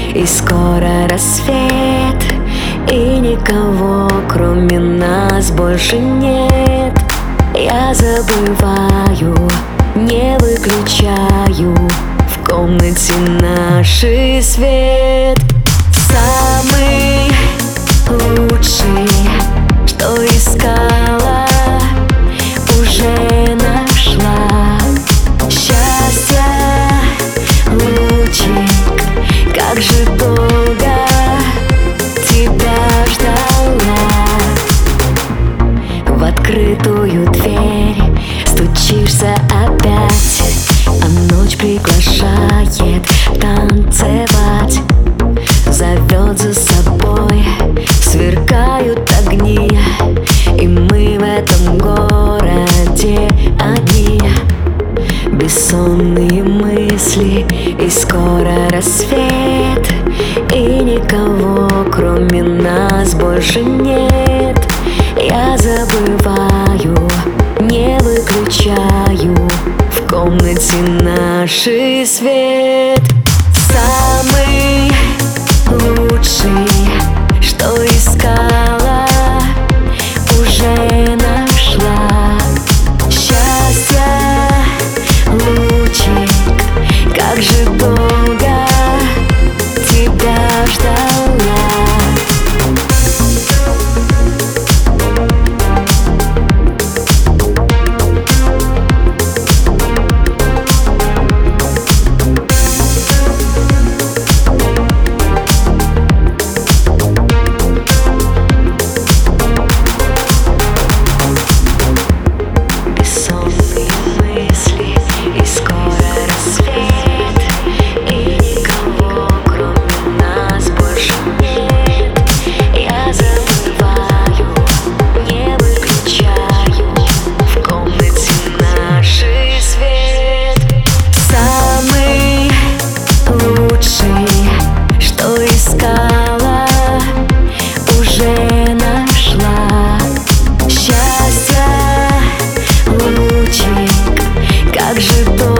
и скоро рассвет, и никого кроме нас больше нет. Я забываю, не выключаю в комнате наший свет. Самый лучший, что искала, уже нашла. Счастье, лучик, как же долго тебя ждала. В открытую дверь стучишься опять, а ночь приглашает танцевать. Зовет за собой, сверкают огни, и мы в этом городе одни. Бессонные мысли, и скоро рассвет, и никого кроме нас больше нет. Я забываю, не выключаю в комнате наший свет. Самый лучший, что искала, уже нашла. Счастье, лучик, как же долго тебя ждала. Искала, уже нашла. Счастье, лучик, как же долго